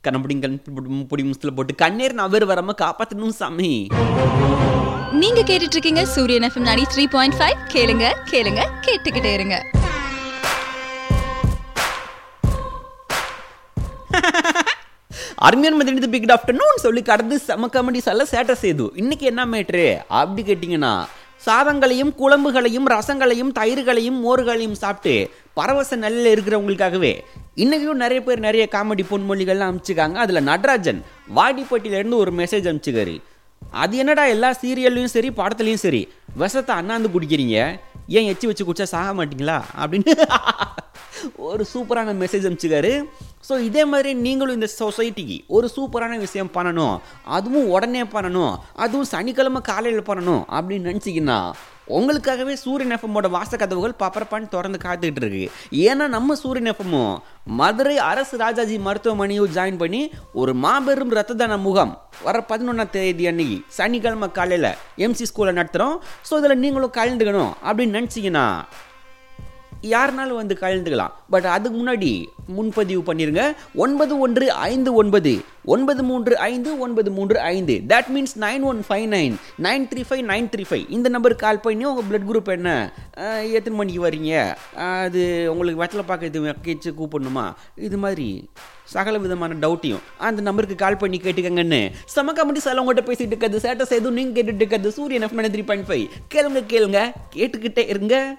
பொடி முஸ்தில் போட்டு கண்ணீர் நவர் வராம காப்பாத்தணும் சாமி. நீங்க கேட்டுட்டு இருக்கீங்க சூரியன் எஃப்எம் 93.5. கேளுங்க கேளுங்க கேட்டுக்கிட்டே இருங்க. அருமையான மதியம் பிக் ஆஃப்டர்நூன் சொல்லி கடந்து செம காமெடி சொல்ல சேட்டை செய்து. இன்னைக்கு என்ன மேட்ரு அப்படி கேட்டிங்கன்னா, சாதங்களையும் குழம்புகளையும் ரசங்களையும் தயிர்களையும் மோர்களையும் சாப்பிட்டு பரவச நல்ல இருக்கிறவங்களுக்காகவே இன்னைக்கும் நிறைய பேர் நிறைய காமெடி பொன்மொழிகள்லாம் அனுப்பிச்சிருக்காங்க. அதில் நடராஜன் வாடிப்பட்டியிலேருந்து ஒரு மெசேஜ் அனுப்பிச்சுக்காரு. அது என்னடா எல்லா சீரியல்லையும் சரி படத்துலையும் சரி விஷத்தை அண்ணாந்து குடிக்கிறீங்க, ஏன் எச்சி வச்சு குடிச்சா சாக மாட்டிங்களா அப்படின்னு ஒரு சூப்பரான மெசேஜ் அனுப்பிச்சுக்காரு. ஸோ இதே மாதிரி நீங்களும் இந்த சொசைட்டிக்கு ஒரு சூப்பரான விஷயம் பண்ணணும், அதுவும் உடனே பண்ணணும், அதுவும் சனிக்கிழமை காலையில் பண்ணணும் அப்படின்னு நினச்சிங்கன்னா உங்களுக்காகவே சூரியன் எஃப்எம்மோட வாசக்கதவுகள் பப்பரப்பான்னு திறந்து காத்துக்கிட்டு இருக்கு. ஏன்னா நம்ம சூரியன் எஃப்எம்மும் மதுரை அரசு ராஜாஜி மருத்துவமனையும் ஜாயின் பண்ணி ஒரு மாபெரும் ரத்த தான முகாம் வர 11ஆம் தேதி அன்னைக்கு சனிக்கிழமை காலையில் எம்சி ஸ்கூலில் நடத்துகிறோம். ஸோ இதில் நீங்களும் கலந்துக்கணும் அப்படின்னு நினச்சிங்கன்னா யாருனாலும் வந்து கலந்துக்கலாம். பட் அதுக்கு முன்னாடி முன்பதிவு பண்ணிருங்க. 915935935935. That means 9159935935. இந்த நம்பருக்கு கால் பண்ணி உங்கள் பிளட் குரூப் என்ன, எத்தனை மணிக்கு வரீங்க, அது உங்களுக்கு வெத்தலை பார்க்க கேச்சு கூப்பிடணுமா, இது மாதிரி சகல விதமான டவுட்டையும் அந்த நம்பருக்கு கால் பண்ணி கேட்டுக்கங்கன்னு செம காமெடி சார் உங்கள்கிட்ட பேசிட்டு இருக்கிறது சேட்டை செய்து நீங்கள் கேட்டுட்டு இருக்கிறது சூரியன் எஃப்எம் 93.5. கேளுங்க கேட்டுக்கிட்டே இருங்க.